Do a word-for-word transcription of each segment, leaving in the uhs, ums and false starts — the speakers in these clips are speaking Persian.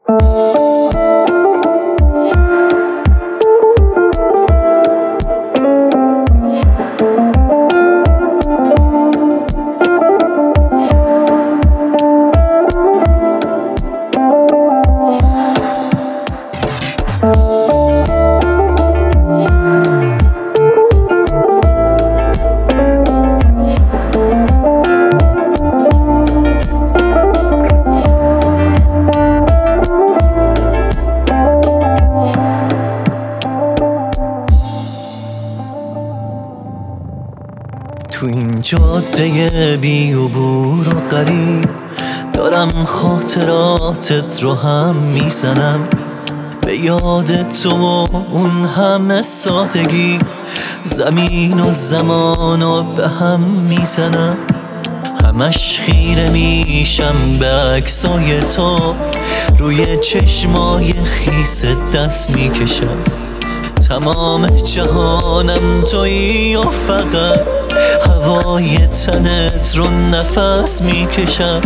تو این جاده بی عبور و غریب دارم خاطراتت رو هم میزنم، به یاد تو و اون همه سادگی زمین و زمان رو به هم میزنم. همش خیره میشم به عکسای تو، روی چشمای خیس دست میکشم. تمام جهانم تویی و فقط هوای تنت رو نفس میکشم.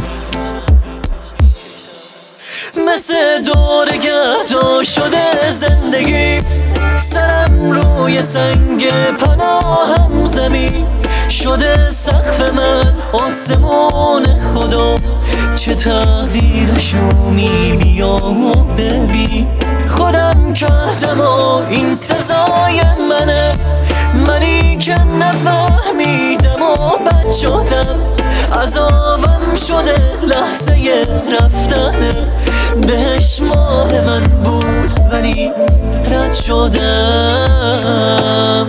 مثل دور گردو شده زندگی، سرم روی سنگ پناهم زمین شده سقف من آسمون خدا. چه تقدیر شومی بیا و ببین، خودم کردم و این سزای منه. منی که نفهمیدم و بد شدم، عذابم شده لحظه رفتنه. بهش مال من بود ولی رد شدم.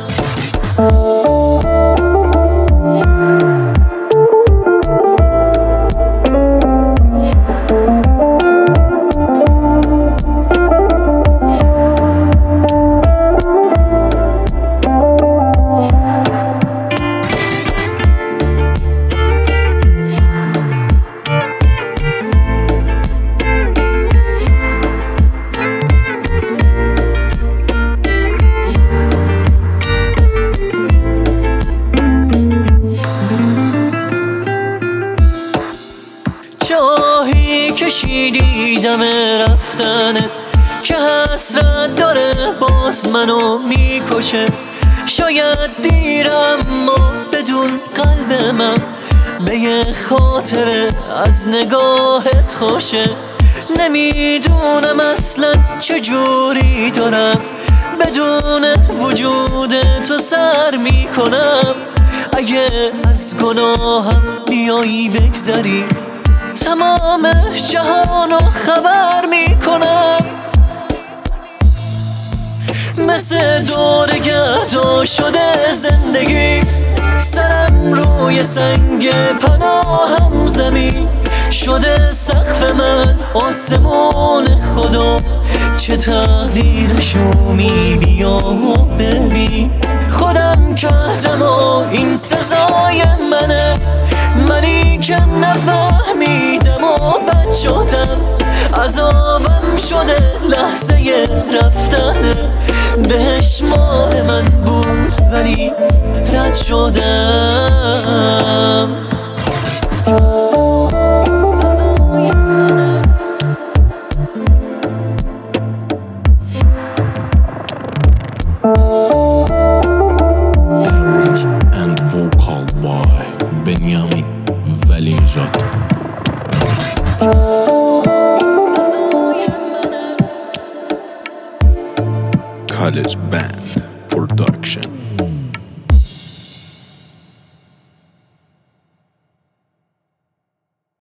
جاهی کشیدی دم رفتنت که حسرت داره باز منو میکشه. شاید دیرم اما بدون قلب من به یه خاطره از نگاهت خوشه. نمیدونم اصلا چجوری دارم بدون وجود تو سر میکنم. اگه از گناهم بیایی بگذری تمام جهانو خبر میکنم. مثل دور گردو شده زندگی، سرم روی سنگ پناهم زمین شده سقف من آسمون خدا. چه تقدیر شومی بیا و ببین، خودم کردم و این سزای منه. منی که نفهمیدم و بد شدم، عذابم شده لحظه رفتنه. بهش مال من بود ولی رد شدم. Arrange and vocal by Benjamin Velinejad. College Band Production.